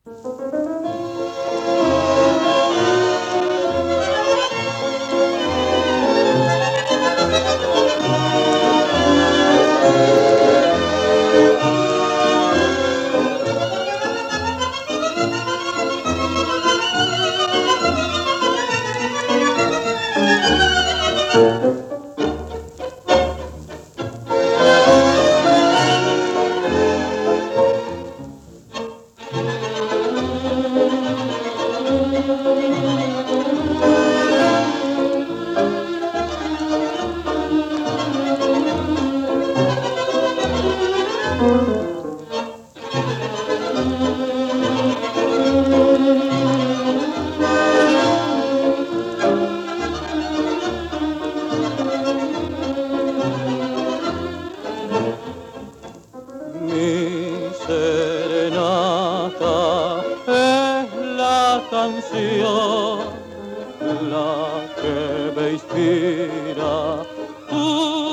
Mi serenata es la canción, la que me inspira tu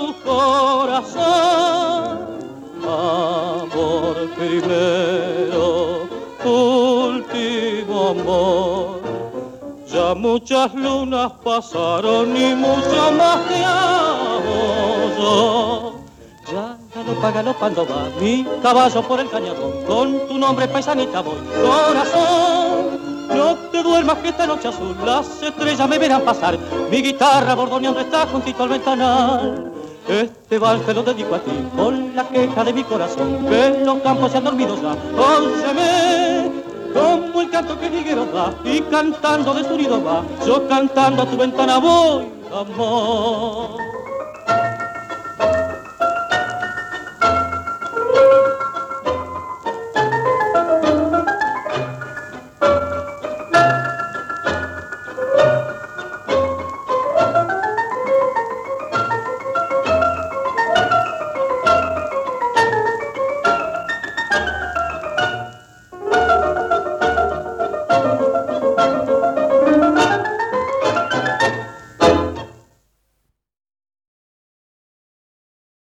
corazón. Amor primero, último amor. Ya muchas lunas pasaron y mucho más te amo yo. Ya galopando va mi caballo por el cañadón. Con tu nombre paisanita voy, corazón. No te duermas que esta noche azul las estrellas me verán pasar. Mi guitarra bordoneando está juntito al ventanal. Este vals te lo dedico a ti con la queja de mi corazón, que los campos se han dormido ya. Óyeme, como el canto que el higuero da, y cantando de su nido va, yo cantando a tu ventana voy, amor.